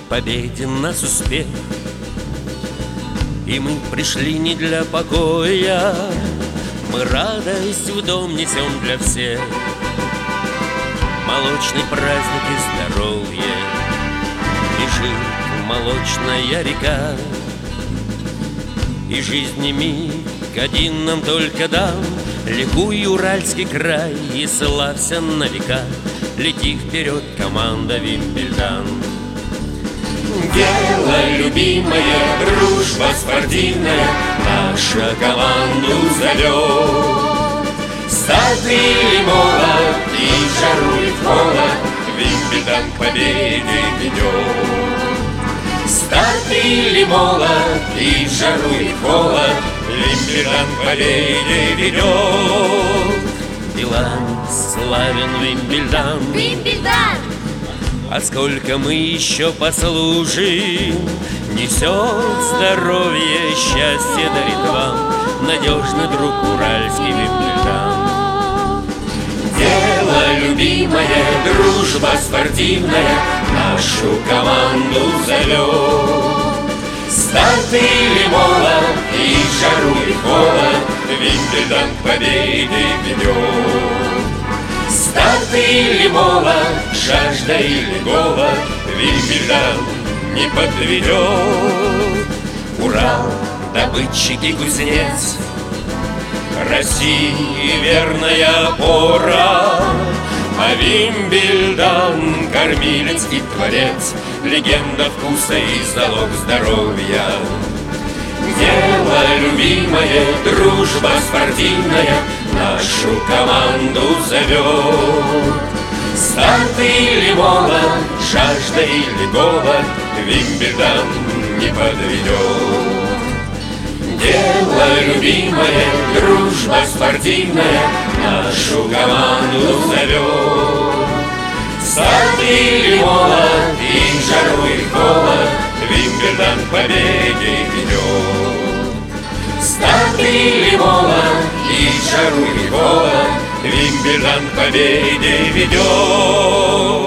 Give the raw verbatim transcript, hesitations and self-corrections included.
победе нас успех. И мы пришли не для покоя, мы радость в дом несем для всех. Молочный праздник и здоровье, бежит молочная река. И жизни миг один нам только дал, ликуй, Уральский край, и славься на века. Лети вперед, команда Вимбельдан. Дело любимое, дружба спортивная наша команду зовет. Стать или молод, и в жару, и в холод Вимбельдан к победе ведет. Стать или молод, и в жару, и в холод Вимбельдан к победе ведет. Делами славен Вимбельдан. Вимбельдан! А сколько мы еще послужим, несет здоровье, счастье дарит вам надежный друг Уральский Вимбельдан. Дело любимое, дружба спортивная нашу команду зовет. Старт или молот, и в жару, и в холод Вимбельдан к победе ведет. Старт или молот, жажда или голод Вимбельдан не подведет. Урал, добытчик и кузнец, России верная опора, а Вимбельдан кормилец и творец, легенда вкуса и залог здоровья. Дело любимое, дружба спортивная нашу команду зовет. Старт или молот, жажда или голод Вимбельдан не подведет. Дело любимое, дружба спортивная нашу команду зовет. Старт или молот, и в жару, и в холод Вимбельдан к победе ведет. Старт или молот, и в жару, и в холод Вимбельдан к победе ведет.